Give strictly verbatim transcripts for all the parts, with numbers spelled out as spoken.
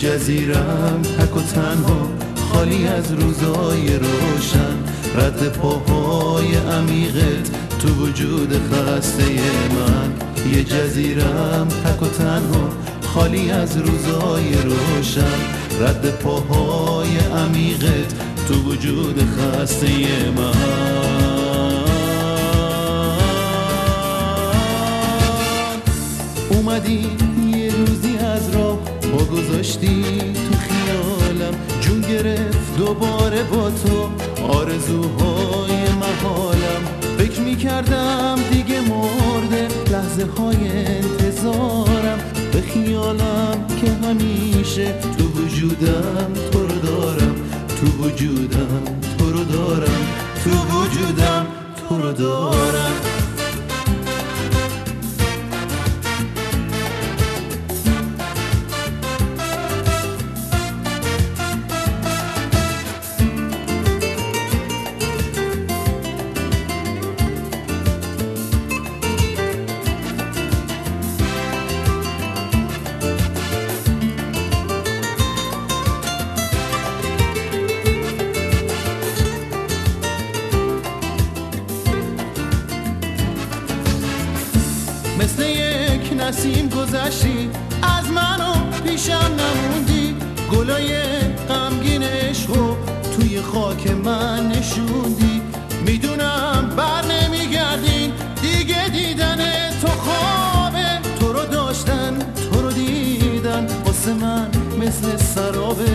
جزیرم تک و تنها، خالی از روزای روشن، رد پاهای عمیقت تو وجود خسته من. یه جزیرم تک و تنها، خالی از روزای روشن، رد پاهای عمیقت تو وجود خسته من. اومدی یه روزی از راه با گذاشتی تو خیالم، جون گرفت دوباره با تو آرزوهای محالم. فکر میکردم دیگه مرده لحظه های انتظارم، به خیالم که همیشه تو وجودم تو رو دارم، تو وجودم تو رو دارم، تو وجودم تو رو دارم. مثل یک نسیم گذشتی از من و پیشم نموندی، گلای غمگین عشقو توی خاک من نشوندی. میدونم بر نمیگردین دیگه، دیدن تو خوابه، تو رو داشتن تو رو دیدن واسه من مثل سرابه.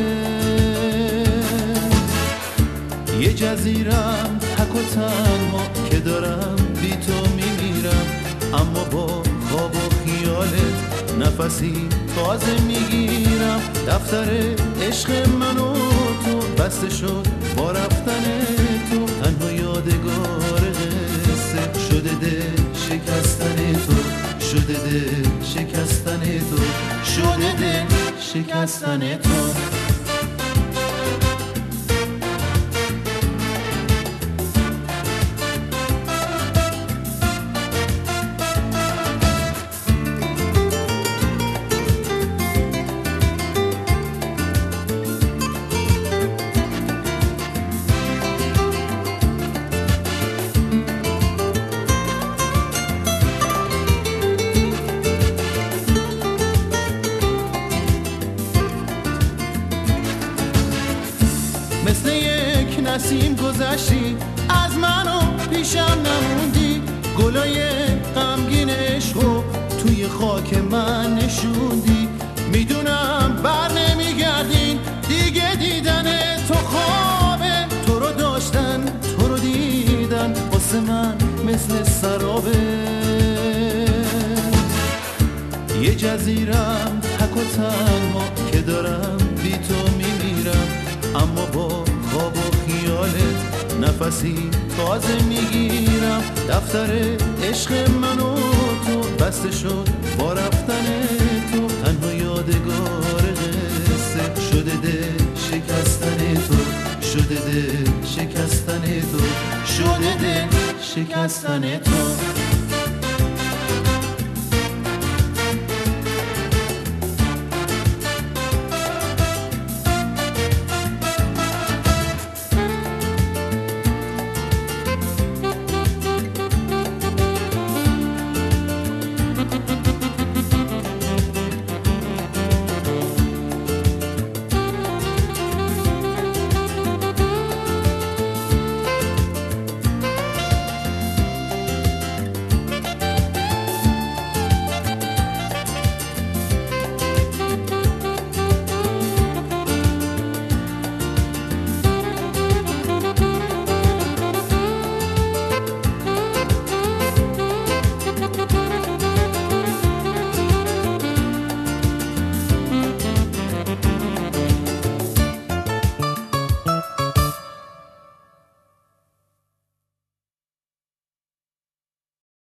یه جزیرم تک و تنها که دارم بی تو میمیرم، اما با خواب و خیالت نفسی تازه میگیرم. دفتر عشق من و تو بسته شد با رفتن تو، تنها یادگار قصه شده دل شکستن تو، شده دل شکستن تو، شده دل شکستن تو. مثل یک نسیم گذشتی از من و پیشم نموندی، گلای غمگین عشقو توی خاک من نشوندی. میدونم بر نمیگردین دیگه، دیدن تو خوابه، تو رو داشتن تو رو دیدن واسه من مثل سرابه. یه جزیرم تک و تنها که دارم بی تو میمیرم، اما با خواب و خیالت نفسی تازه میگیرم. دفتر عشق من و تو بسته شد با رفتن تو، تنها یادگار قصه شده دل شکستن تو، شده دل شکستن تو، شده دل شکستن تو.